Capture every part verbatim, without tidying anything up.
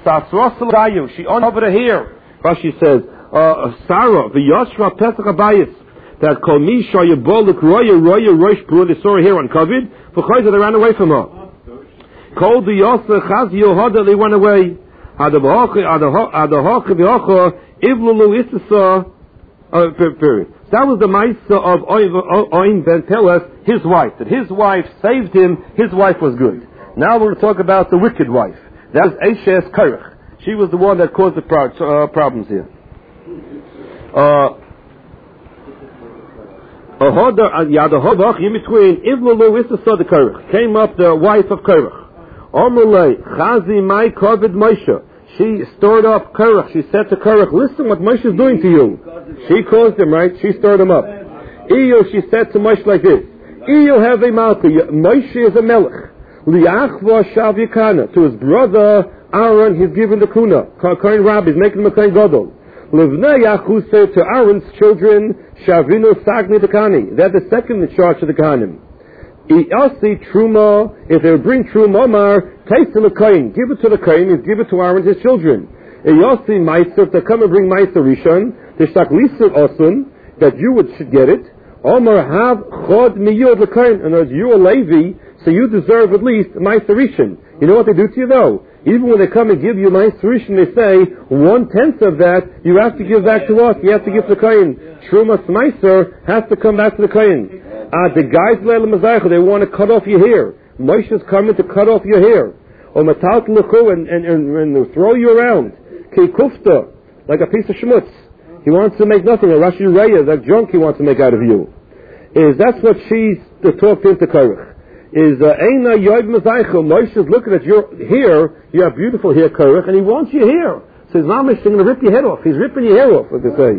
She uncovered her hair. Rashi says, uh, Sarah, the Yashra Pesach Abayis, that called me Shayabolik Roya Roya Rosh Brew, they saw her hair uncovered, for Chayza they ran away from her. Called the Yasa Chaz Yohada, they went away. Adahocha, Adahocha, V'hocha, Ivlulu Issasa, uh, period. So that was the Maisa of Oin Ben Teles, his wife. That his wife saved him, his wife was good. Now we're going to talk about the wicked wife. That was Eshes Korach. She was the one that caused the pro- uh, problems here. Uh, in between, Ivlulu Issasa the Korach. Came up the wife of Korach. Omrulei, Chazi Mai Kovid Moshe. She stored up Korach. She said to Korach, listen what Moshe is doing to you. She caused him, right? She stirred him up. Iyo, she said to Moshe like this. Iyo have a malka. Moshe is a melech. Liachva shav yikana. To his brother Aaron, he's given the kuna. Kohen Rabbi, he's making him a Kohen Gadol. Livnei Yachuse, to Aaron's children, Shavinu Sagni Tekani. They're the second in charge of the Kahanim. Iasi Truma, if they would bring Truma, Omar, taste the Kohen. Give it to the Kohen, is give it to Aaron, his children. Iasi Meiser, if they come and bring Meiser Rishon, the Shaklisa Osun, that you would should get it. Omar have Chod Miyod the Kohen, and as you a Levi, so you deserve at least Meiser Rishon. You know what they do to you though? Even when they come and give you Meiser Rishon, they say, one tenth of that, you have to give back to us, you have to give to the Kohen. Trumas Meiser has to come back to the Kohen. Ah, the guys, they want to cut off your hair. Moshe is coming to cut off your hair. Or matal lechu and, and, and, and throw you around. Ki kufta, like a piece of schmutz. He wants to make nothing. A Rashi Reya, that junk he wants to make out of you. Is that's what she's uh, talked into Korach. Is Eina Yoib Mazaycho. Moshe is looking at your hair. You have beautiful hair, Korach, and he wants your hair. So his mom is going to rip your head off. He's ripping your hair off, what they say.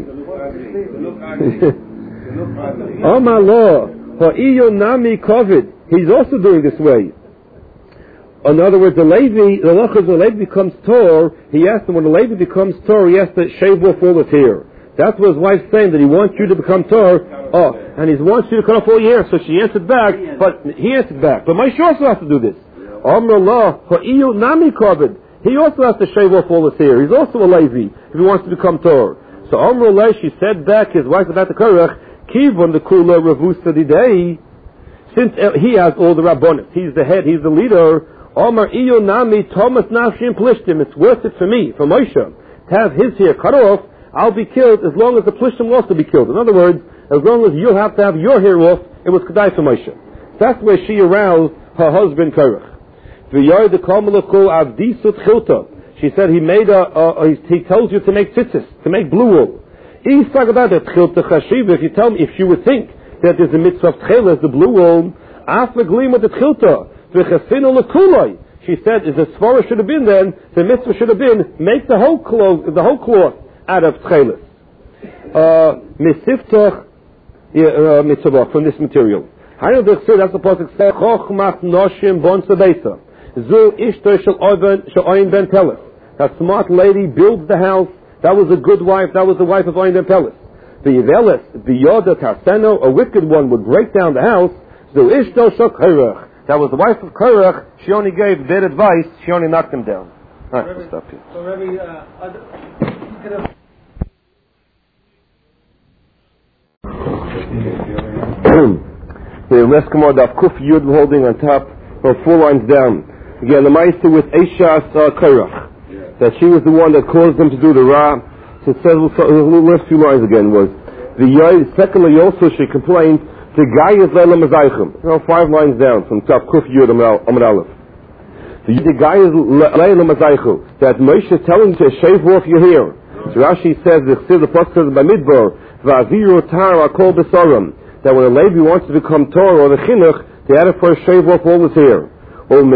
Oh my Lord. Nami Kovid. He's also doing this way. In other words, the Levi, the Lachas, the Levi becomes Tor, he asked him, when the Levi becomes Tor, he has to shave off all his hair. That's what his wife's saying, that he wants you to become Tor, oh, and he wants you to cut off all your hair. So she answered back, but he answered back. But Moshe also has to do this. Amr Allah, Nami Kovid. He also has to shave off all his hair. He's also a Levi, if he wants to become Tor. So Amr Allah, she said back, his wife about the Korach, Kivon the Kula Ravusa Didei, since he has all the Rabbonis, he's the head, he's the leader, Omar Iyo Nami Thomas Nafshim Plishtim, it's worth it for me, for Moshe, to have his hair cut off. I'll be killed as long as the Plishtim will also be killed. In other words, as long as you'll have to have your hair off, it was Kedai for Moshe. That's where she aroused her husband Korach. She said he made a, a, a he tells you to make tzitzis, to make blue wool. If you tell me, if you would think that there's a mitzvah of tcheles, the blue wool, after glima the tchilta, she said, if the svara should have been then, the mitzvah should have been, make the whole cloth, the whole cloth out of tcheles. Misiftach mitzvah, from this material. I know this, that's the pasuk says, chochmat noshim bon sabesa. Zu ishto shel oin ben teles. That smart lady builds the house. That was a good wife. That was the wife of Oin ben Teles. The Yeveles, the Yoda Tarseno, a wicked one, would break down the house. Zu ishto shel Korach. That was the wife of Korach. She only gave bad advice. She only knocked him down. All right, we'll stop here. So, Rabbi, uh, other, the last command of Kuf Yud holding on top, or four lines down. Again, the Meister with Eishas uh, Korach, that she was the one that caused them to do the Ra. So it says, the last few lines again was, the Yoy, secondly also she complained, the guy is Leila Mazaychim. You know, five lines down from top Kuf Yud Amar Aleph. The guy is Leila Mazaychim, that Moshe is telling you to shave off your hair. So Rashi says, the Pasuk says by Midbar, Va'aviru Tara Kol Besaram, that when a Levi wants to become Torah or the Chinuch, they had to first shave off all his hair. And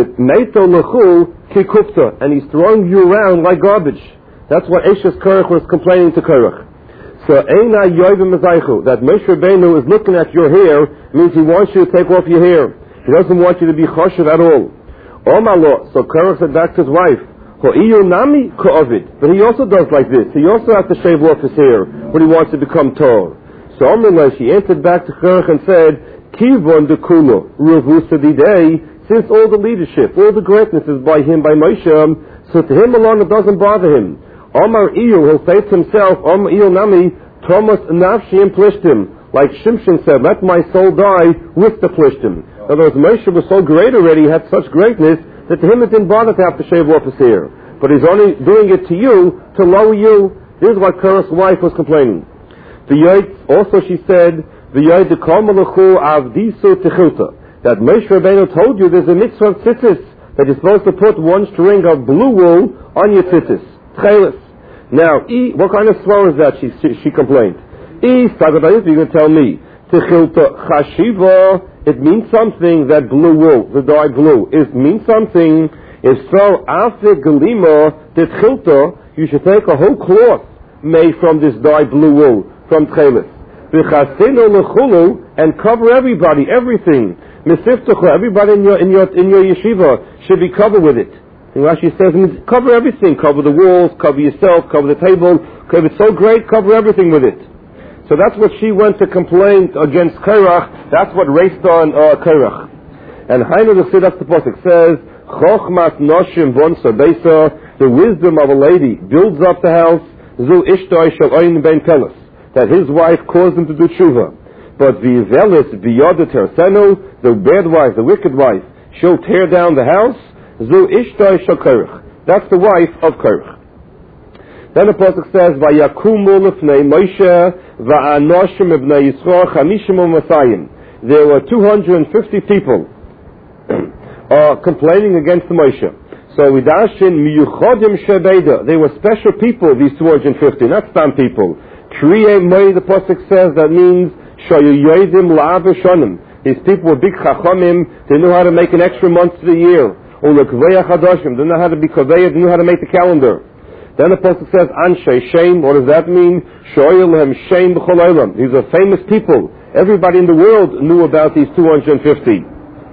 he's throwing you around like garbage. That's what Eshes Korach was complaining to Korach. So Eina Yoivim Mazaychu, that Moshe Rabbeinu is looking at your hair, means he wants you to take off your hair. He doesn't want you to be choshev at all. Omalo, so Korach said back to his wife, Ho'iyu Nami Ko'ovid, but he also does like this. He also has to shave off his hair when he wants to become tall. So Omalo, she answered back to Korach and said, Kivon de Kulo, Revusa Didei, since all the leadership, all the greatness is by him, by Moshe, so So to him alone, it doesn't bother him. Omar Iyu, he'll say to himself, Omar Iyu Nami, Thomas Nafshi and Plishtim. Like Shimshon said, let my soul die with the Plishtim. In other words, Moshe was so great already, he had such greatness, that to him it didn't bother to have to shave off his hair. But he's only doing it to you, to lower you. This is what Korach's wife was complaining. The Yoit, also she said, the Yoit dekol malachu avdisu techilta. That Moshe Rabbeinu told you there's a mitzvah of tzitzis, that you're supposed to put one string of blue wool on your tzitzis. Tchelis. Now, e, what kind of swar is that, she, she, she complained. E, Sagabayis, you're going to tell me. Techilta chashiva, it means something, that blue wool, the dye blue, it means something. If so, after galima, techilta, you should take a whole cloth made from this dye blue wool, from tchelis. V'chasinu lechulu, and cover everybody, everything. Mesiftucha, everybody in your, in your, in your yeshiva should be covered with it. And Rashi says, cover everything, cover the walls, cover yourself, cover the table, if it's so great, cover everything with it. So that's what she went to complain against Korach, that's what raced on uh, Korach. And Hainu the Siddhas the Pasuk says, Chochmas Noshim Vonsa Beisa, the wisdom of a lady builds up the house, Zu Ishtoi Shal Oin Ben Pelas, that his wife caused him to do tshuva. But V'ivelis B'yodet Hersenu, the bad wife, the wicked wife, she'll tear down the house, Zu Ishtoi Shal Korach. That's the wife of Korach. Then the Pasuk says, Vayakumu Lefnei Moshe Va'anoshim Ibnei Yisroel Chamishim U'Masayim. There were two hundred fifty people uh, complaining against Moshe. So Vidashin Miyuchodim Shebeda. They were special people, these two hundred fifty, not some people. Kriye Moi, the Pasuk says, that means Shoyoyedim La'aveshonim. These people were big chachamim, they knew how to make an extra month to the year. Ulekveya Chadoshim, they knew how to be kaveya, they knew how to make the calendar. Then the Pasuk says, Anshe Shem, what does that mean? Shoyelhem Shem B'chol Olam. These are famous people. Everybody in the world knew about these two hundred fifty.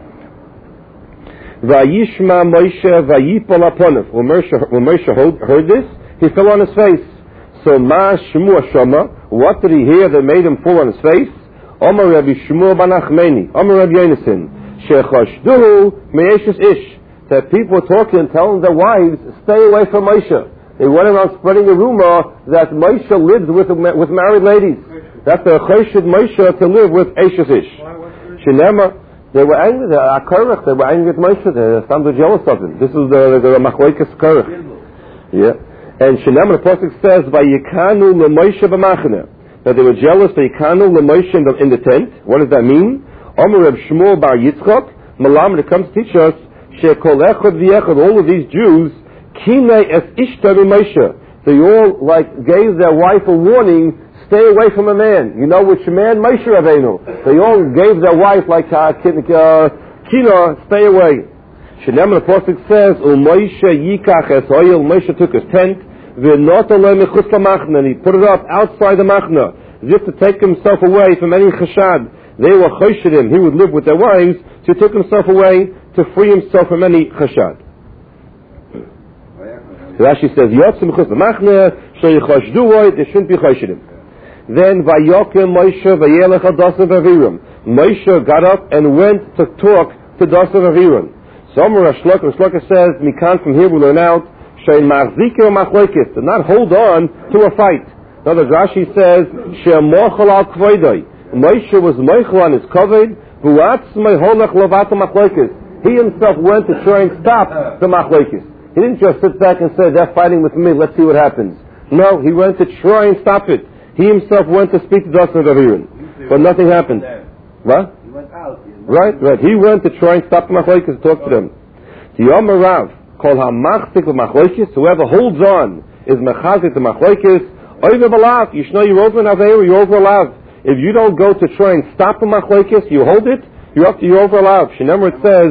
Vayishma Moshe Vayipol Aponav. When Moshe heard this, he fell on his face. So Ma Shemu Shama, what did he hear that made him fall on his face? Omar Rabbi Shmuel Banachmeni, Omar Rabbi Yonason, Shechashduhu Me'eshes Ish. That people were talking and telling their wives, stay away from Moshe. They went around spreading a rumor that Moshe lives with with married ladies. That's the Cheshid Moshe to live with Eshes Ish. Shinema, they were angry, they were Korach, they were angry at Moshe, they some were jealous of him. This is the, the, the Machloikas Korach. Yeah. And Shinema, the Pasuk says, Vayikanu leMoshe b'machane. That they were jealous, Vayikanu leMoshe in the, in the tent. What does that mean? Omer Reb Shmuel bar Yitzchak, Malam, it comes to teach us, She'kol echad v'echad, all of these Jews, Kinei es ishta b'Moshe. They all, like, gave their wife a warning, stay away from a man. You know which man? Moshe Rabbeinu. They all gave their wife, like, uh, Kina, stay away. Shenem, the Pasuk says, Moshe yikach es oil, Moshe took his tent, v'not alei mechutz lamachna, and he put it up outside the machna, as if to take himself away from any chashad. They were choshedim, he would live with their wives, so he took himself away to free himself from any chashad. Rashi says, Yotzim chutz lamachna, sheyichashduoi, they shouldn't be choshedim. Then Vayokim Moshe vayelech al Dasav Aviram. Moshe got up and went to talk to Dasav Aviram. So Amar Shloka, Shloka says, Mikan, from here we learn out, Shein Machzike or Machloikis, to not hold on to a fight. Now the Rashi says, Shein Mochel al Kvoidoi. Moshe was Mochel on his covered, Vuatz Meholech Lovata Machloikis. He himself went to try and stop the Machloikis. He didn't just sit back and say, they're fighting with me, let's see what happens. No, he went to try and stop it. He himself went to speak to Dasan Aviran, but nothing happened. What? He went out. Right, right. He went to try and stop the Machlokes and talk to them. The Yom Rav, called HaMachzik Machlokes, whoever holds on is Mechazik the Machlokes, Oiver Balav, you know you're over an Aveir, you're over Alav. If you don't go to try and stop the Machlokes, you hold it, you're up to you're over Alav. Shenemar it says,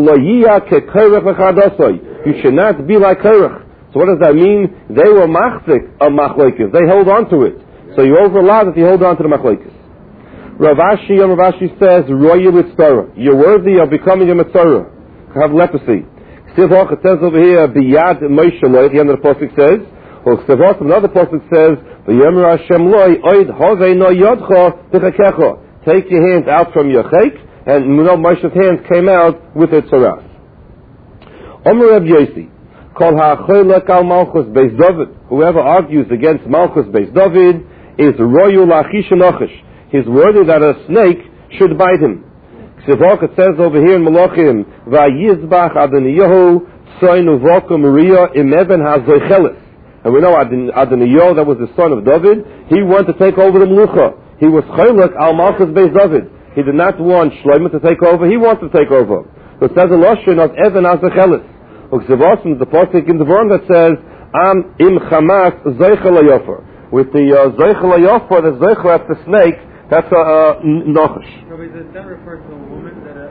you should not be like Korach. So what does that mean? They were Machzik of Machlokes. They hold on to it. So you're over Alav if you hold on to the Machlokes. Rav Ashi, Rav Ashi says, Roya Mitzvah. You're worthy of becoming a Mitzvah. Have leprosy. Sivach, it says over here, Biyad Moshe Loi, at the end of the Pasuk says, or Sivach, another Pasuk says, V'yemer Hashem Loi, Oid Hovei No Yodcha B'chakecha. Take your hands out from your chek, and you know Moshe's hands came out with a tzaras. Omer Reb Yosi, Kol ha'choylek al Malchus Beis David. Whoever argues against Malchus Beis David is royu lachish nochish. He's worthy that a snake should bite him. It says over here in Malachim, Vayizbach Adoniyahu Tzoinu Voku Maria Imeben HaZoichelis. And we know Adoniyahu, that was the son of David, he wanted to take over the Melucha. He was Choylek al Malchus Beis David. He did not want Shlomo to take over, he wanted to take over. So it says a Lashon of Eben HaZoichelis. Uksevosim, the pasuk in the Voron that says, Am im Chamas Zoichel HaYofer. With the uh, Zoichel HaYofer, the Zoichel at the snake, that's a uh, Nochash. So does that refer to a woman that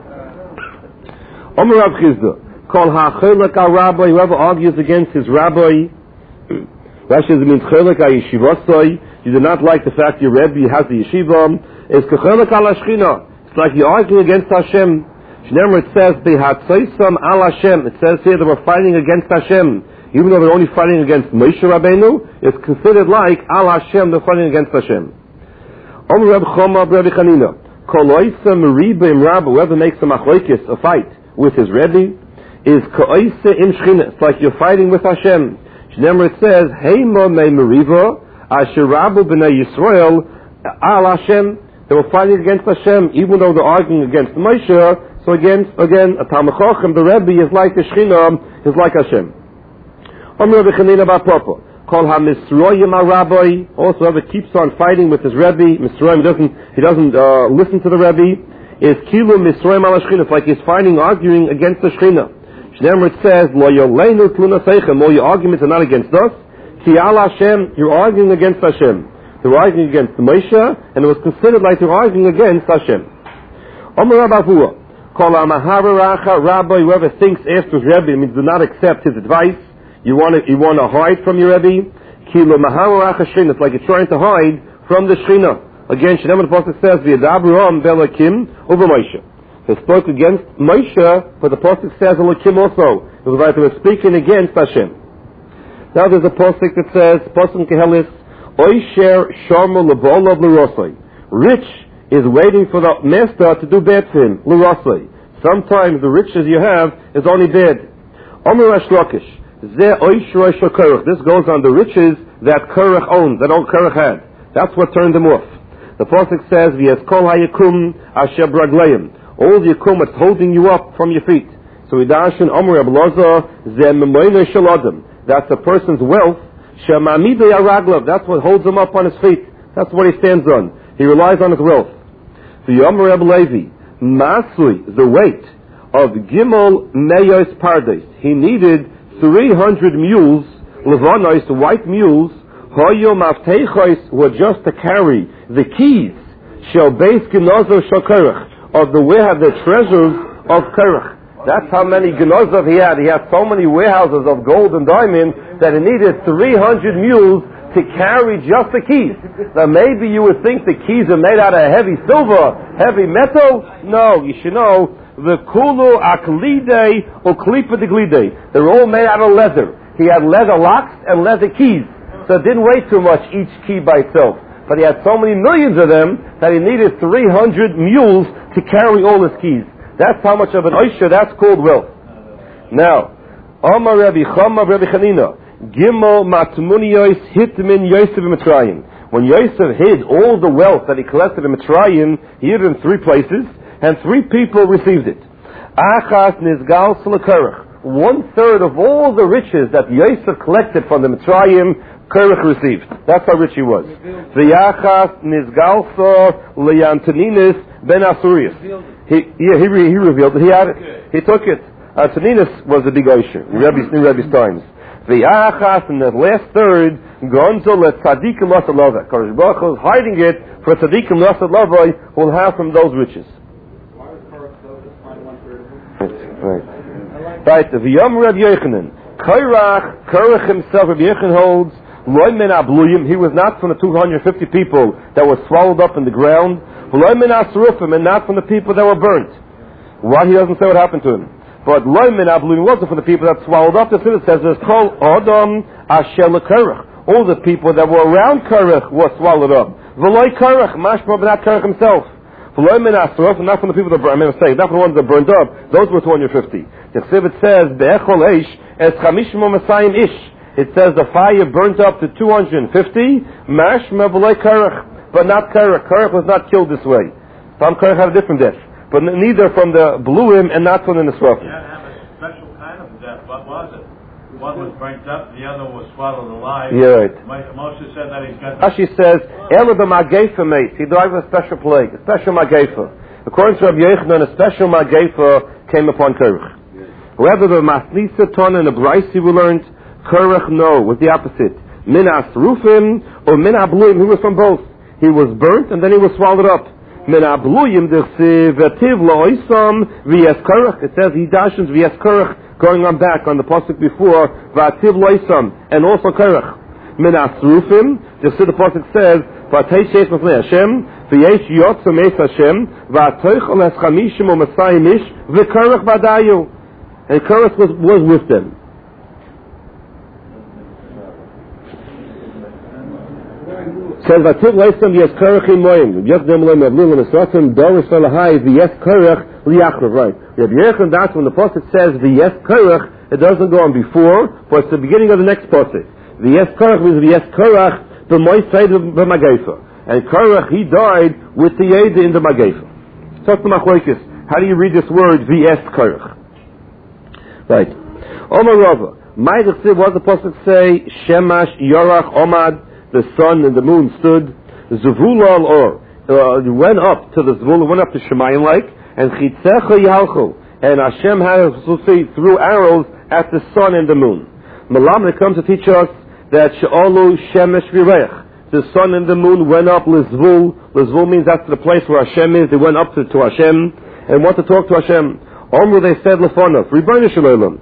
uh Omer Rav Chizda, Kol ha'choylek al Rabbi, whoever argues against his rabbi, Rashi means choylek al yeshivasoi, you do not like the fact your Rebbe has the yeshiva, is k'choylek al Hashchina. It's like you're arguing against Hashem. Shneimar, it says, Behatzoisam al Hashem. It says here they were fighting against Hashem. Even though they're only fighting against Moshe Rabbeinu, it's considered like al Hashem, they're fighting against Hashem. Omer Reb Choma Reb Chanina, Koloisa Meriba Im Rabba, whoever makes a machlokes, a fight with his Rebbe, is Koisa Im Shchina. It's like you're fighting with Hashem. Shneimar, it says, Heima Me Meriva, Asher Rabbu B'nai Yisrael, Al Hashem. They were fighting against Hashem, even though they're arguing against Moshe. So against, again, a Talmid Chacham, the Rebbe is like the Shchina, is like Hashem. Omer Reb Chanina Bar Papa, Kol ha-Misroyim al-Rabbi, also whoever keeps on fighting with his Rebbe, Misroyim doesn't, he doesn't uh, listen to the Rebbe, is Kilu Misroyim al-Shchina. It's like he's fighting, arguing against the Shchina. Shneimar, it says, Lo yoleinu tluna seichem, all your arguments are not against us, Ki al Hashem, you're arguing against Hashem. They were arguing against Moshe, and it was considered like they're arguing against Hashem. Omer Rabbi Avua, Kol ha-Mahararacha Rabbi, whoever thinks after his Rebbe, means do not accept his advice, You want to you want to hide from your Rebbe? Kilo maharach Shchina. It's like you're trying to hide from the Shchina. Again, Shneimar, the pasuk says, "V'yadabraham belakim over Moshe." They spoke against Moshe, but the pasuk says Elokim also. It was like they were speaking against Hashem. Now there's a pasuk that says, "Pasuk Kehelis, Oisher Sharmu Lebolav L'Rosai." Rich is waiting for the master to do bad for him. L'Rosai. Sometimes the riches you have is only bad. Omer Resh Lakish. This goes on the riches that Korach owned, that old Korach had. That's what turned him off. The pasuk says, "V'yes kol hayakum asher bragleim." All the yakum that's holding you up from your feet. So we darshan Omer Reb Elazar ze memoyne shel adam. That's a person's wealth. Shemamidu yaraglav. That's what holds him up on his feet. That's what he stands on. He relies on his wealth. The Omer Reb Levi masui, the weight of gimel meyos pardes. He needed three hundred mules, levanos, white mules, hoyo mafteichos, were just to carry the keys, shel beis genozo shel Korach, of the where the treasures of Korach. That's how many genozov he had. He had so many warehouses of gold and diamond that he needed three hundred mules to carry just the keys. Now maybe you would think the keys are made out of heavy silver, heavy metal. No, you should know, the kulu aklide or klipa de glide. They're all made out of leather. He had leather locks and leather keys. So it didn't weigh too much each key by itself. But he had so many millions of them that he needed three hundred mules to carry all his keys. That's how much of an oisha, that's called wealth. Now, Amar Rabbi Chama Rabbi Chanina, Gimel Matmuniyos Hitmin Yosef in Mitzrayim. When Yosef hid all the wealth that he collected in Mitzrayim, he hid it in three places, and three people received it. Achas Nizgal Korach. One third of all the riches that Yosef collected from the Mitzrayim, Korach received. That's how rich he was. V'yachas Nizgalsa Le'Antoninis Ben Asurius. He, yeah, he, he revealed it. He had it. He took it. Antoninis was a big Oisher in Rebbe's, in Rebbe's times. V'yachas, and the last third, Gonzo Le'Tzadikim Lasalavai. Kodesh Baruch Hu is hiding it for Tzadikim Lasalavai who will have from those riches. Right. Right. V'yom Reb Yochanan. Korach, Korach himself, Reb Yochanan holds, Loy men abluyim, he was not from the two hundred fifty people that were swallowed up in the ground. Loy men asrufim, and not from the people that were burnt. Why he doesn't say what happened to him. But Loy men abluyim wasn't from the people that swallowed up. The Siddur says, there's called Adam Asher Korach. All the people that were around Korach were swallowed up. V'loy Korach, mashma, but not Korach himself. Not from the people that burned, I mean, say, not from the ones that burned up, those were two hundred fifty. The Chsivit says, Be'echol Eish, Es Chamishim Masayim Ish. It says the fire burnt up to two hundred fifty, Mash Mevulei Kerech, but not Kerech. Kerech was not killed this way. Some Kerech had a different death, but neither from the Bluim and not from the Nisrafim. You had to have a special kind of death. What was it? One was burnt up, the other was swallowed alive. Yeah, right. Moshe said that he's got... Rashi says, Ela b'magefa mate. He died with a special plague, a special magefa. According to Rabbi Yochanan, a special magefa came upon Kerech. However, the Masnisa Ton and the Braisi we learned, Kerech no, was the opposite. Min asrufim or min abluim, he was from both. He was burnt and then he was swallowed up. Min abluim d'chsiv v'tiv lo'isam v'yes Kerech. It says he dashens v'yes Kerech, going on back on the pasuk before, v'ativ lo'isam, and also Kerech. Min asrufim, just see the pasuk says, v'atei sheis mafnei Hashem, v'yesh yotzam eis Hashem, v'atoichol es chamishim o masayim ish, v'kerech v'adayu. And Kerech was, was with them. Says v'ativ lo'isam v'yes Kerech imoyim, v'yes dem lo'im avlim v'nesratim, doris v'lahai, v'yes Kerech li'achrav, right. Rabbi Yochanan, that's when the pasuk says v'yes Kerech, it doesn't go on before, but it's the beginning of the next pasuk. V'yes Kerech means v'yes Kerech b'moisay b'magefa. And Kerech, he died with the Yeda in the magefa. Talk to Machlokes. How do you read this word v'yes Kerech? Right. Omar Rava. My Dechsiv, what does the pasuk say? Shemash Yorach Omad, the sun and the moon stood. Zevulal or uh, went up to the Zvul, went up to Shemayim like, and Chitzecha Yalchu. And Hashem had, so say, threw arrows at the sun and the moon. Malam, it comes to teach us that She'olu Shemesh Virech. The sun and the moon went up Lizvul. Lizvul means that's the place where Hashem is. They went up to, to Hashem and want to talk to Hashem. Omru, they said, Lefonov, Rebbeinu Shalom,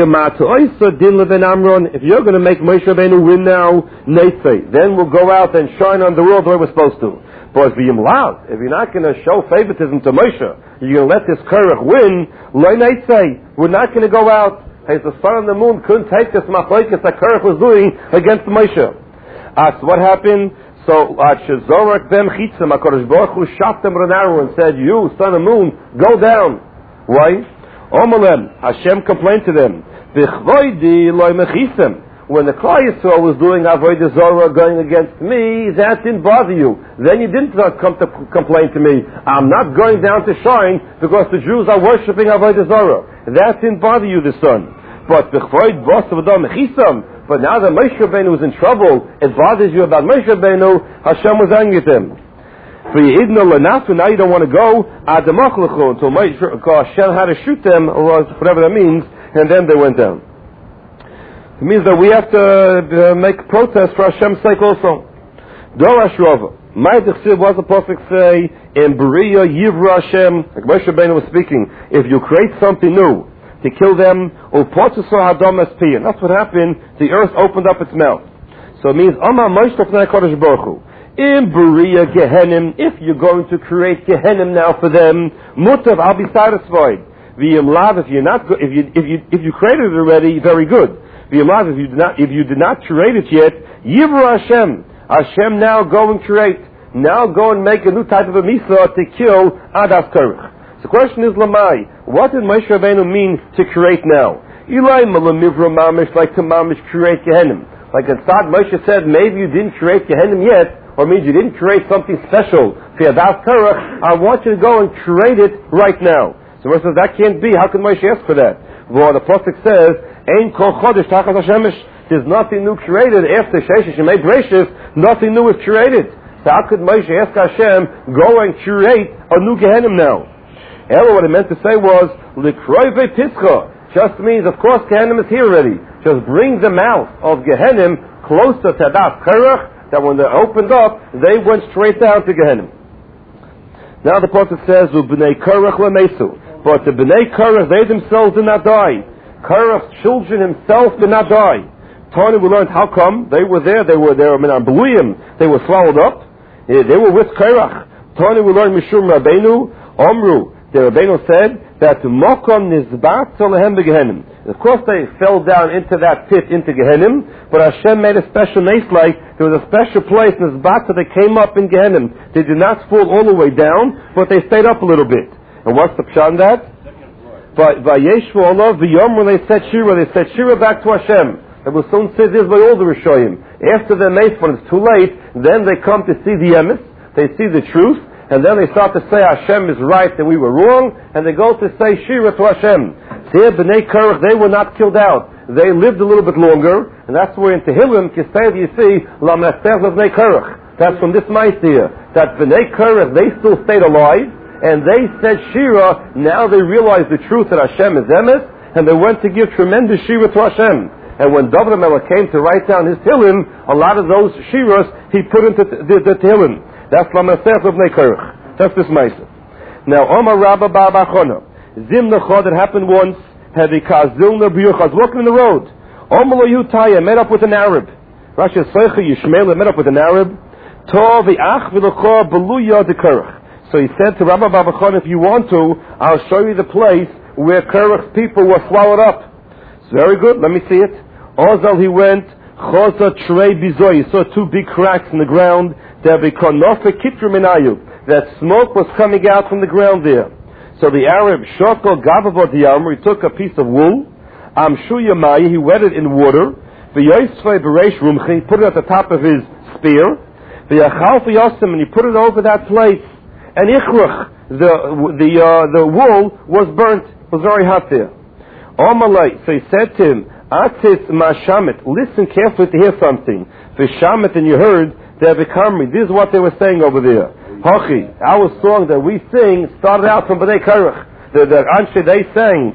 if you're going to make Moshe Rabbeinu win now, Neitzei, then we'll go out and shine on the world the way we're supposed to. But if you're not going to show favoritism to Moshe, you're going to let this Kerech win, Lo Neitzei, we're not going to go out. Hey, the sun and the moon couldn't take this machlokes that Kerech was doing against Moshe. Uh, so what happened? So, Shezorak ben Chitzim, HaKadosh Baruch Hu shot them with an arrow and said, you, sun and moon, go down. Why? Omalem, Hashem complained to them, B'chvoidi loy mechisem. When the Klal Yisrael was doing Avodah Zorah going against me, that didn't bother you. Then you didn't come to complain to me. I'm not going down to shine because the Jews are worshipping Avodah Zorah. That didn't bother you, the sun. But B'chvoid bos avadam mechisem. But now that Moshe Rabbeinu was in trouble, it bothers you about Moshe Rabbeinu, Hashem was angry at him. For Yidna Lanasu, now you don't want to go, Adamachlechu, until Hashem had to shoot them, or whatever that means, and then they went down. It means that we have to uh, make protest for Hashem's sake also. Dorash Rava. My Dechsiv, what the prophet say, in Beria Yivra Hashem, like Moshe Rabbeinu was speaking, if you create something new, to kill them, Upotuso Hadam Espiyan. That's what happened, the earth opened up its mouth. So it means, Amma Moshe Tofnei Kodesh Baruch Hu. In Beria Gehenim, if you're going to create Gehenim now for them, Mutav, I'll be satisfied. V'yim lav, if you're not, if you if you if you created it already, very good. V'yim lav, if you did not if you did not create it yet, Yivra Hashem, Hashem now go and create, now go and make a new type of a misa to kill Adas Kerech. So the question is, Lamai, what did Moshe Rabbeinu mean to create now? Ilai Malamivra Mamish, like to Mamish create Gehenim. Like inside Moshe said, maybe you didn't create Gehenim yet, or means you didn't create something special for Adas Kerech. I want you to go and create it right now. So Moshe says, that can't be. How can Moshe ask for that? Well, the prophet says, Ein kol chodesh tachas Hashemesh. There's nothing new created after Sheshes Shemei Breishis. Nothing new is created. So how could Moshe ask Hashem, go and create a new Gehenim now? Ella, what it meant to say was, L'kroive Pischa. Just means, of course, Gehenim is here already. Just bring the mouth of Gehenim closer to Adas Kerech, that when they opened up, they went straight down to Gehenim. Now the prophet says, "Ubnei Korach lemesu," but the Bnei Korach, they themselves did not die. Korach's children himself did not die. Tony, we learned how come they were there. They were there. I mean, Beluim, they were swallowed up. They were with Korach. Tony, we learned Mishum Rabbeinu Omru. The Rabbeinu said that Mokom Nizbat Lehem beGehenim. Of course, they fell down into that pit, into Gehenim, but Hashem made a special nace like there was a special place in Nizbat that they came up in Gehenim. They did not fall all the way down, but they stayed up a little bit. And what's the pshat on that? Vayeshvu olav v'yom, when they said Shira, they said Shira back to Hashem. And we'll soon see this by all the Rishoyim. After they're made when it's too late, then they come to see the emes, they see the truth, and then they start to say Hashem is right and we were wrong, and they go to say Shira to Hashem. There, Bnei Korach, they were not killed out. They lived a little bit longer, and that's where in Tehillim, Kislev, you see, Lamnaseh Bnei Korach. That's from this mice here. That Bnei Korach, they still stayed alive, and they said Shira. Now they realized the truth that Hashem is emes, and they went to give tremendous Shira to Hashem. And when David HaMelech came to write down his Tehillim, a lot of those Shiras he put into the, the Tehillim. That's Lamnaseh Bnei Korach. That's this mice. Now, Omar Rabba Baba Chona. Zimnacha, that happened once, had the Kazilna B'Yuchaz, walking in the road. Omar Yutaya, met up with an Arab. Rashi Seicha Yishmael met up with an Arab. Tov V'ach V'Lecha Beluya de Korach. So he said to Rabbi Baba Chon, if you want to, I'll show you the place where Korach's people were swallowed up. It's very good, let me see it. Ozal he went, Chosa Trei Bizoy, he saw two big cracks in the ground. There be Konofe Kitru Minayu. That smoke was coming out from the ground there. So the Arab, Shoko Gavavot Yamr, he took a piece of wool, Amshu Yamai, he wet it in water, V'yoisvei Bereish Rumchi, he put it at the top of his spear, V'yachal V'yosim, and he put it over that place, and Ichrach, the, the, uh, the wool was burnt, it was very hot there. Omalai, so he said to him, Atis Mashamet, listen carefully to hear something. V'shamet, and you heard, they become me. This is what they were saying over there. Hachi, our song that we sing started out from Bnei Korach. The, the Anshe, they sang,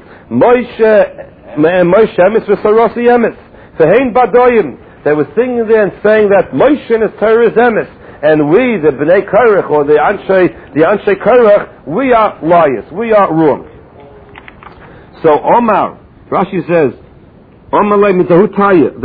Moshe, Moshe emes v'sarosi emes, v'hein badoyim. They were singing there and saying that Moshe and his Torah is emes, and we, the Bnei Korach, or the Anshe, the Anshe Korach, we are liars, we are wrong. So Omar, Rashi says, Omar le mitahutaya.